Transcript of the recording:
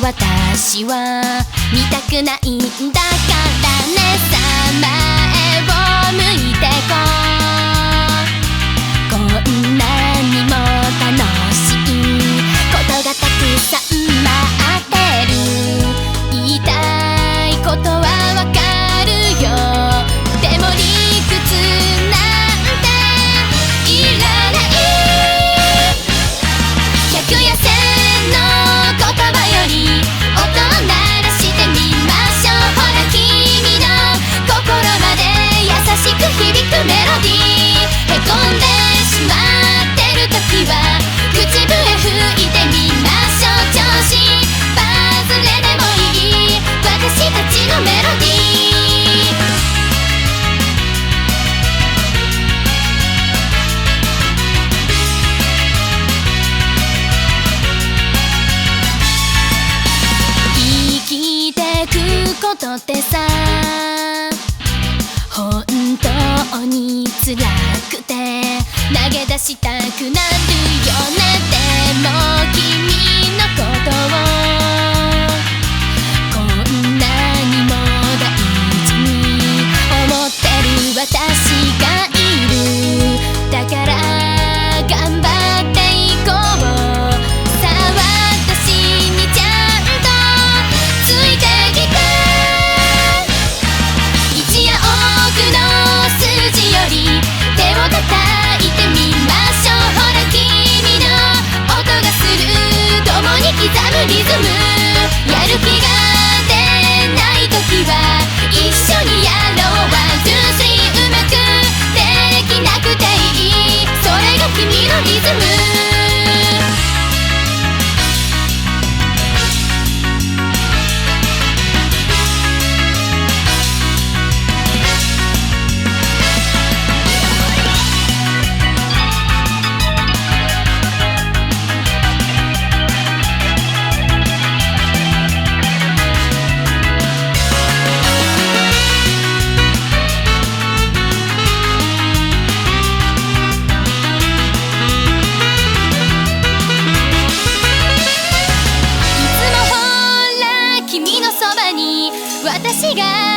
私は見たくないんだからね。さあ前を向いてこう。こんなにも楽しいことがたくさん待ってる。言いたいことはわかるよ。でも理屈なんていらない。100や1000の言葉より音を鳴らしてみましょう。ほら君の心まで優しく響くメロディー。へこんでしまってる時は口笛吹いてみましょう。調子バズれでもいい私たちのメロディー。生きてくことってさ本当に辛くて投げ出したくなるよね。でも君のことをこんなにも大事に思ってる私がいる。だから頑張っていこう。さあ私にちゃんとついてきて。一夜多くの数字より手を叩いてみましょう。ほら君の音がする共に刻むリズム。やる気が出ない時は一緒にやろう。ワン、ツー、スリーうまくできなくていい。それが君のリズム。私が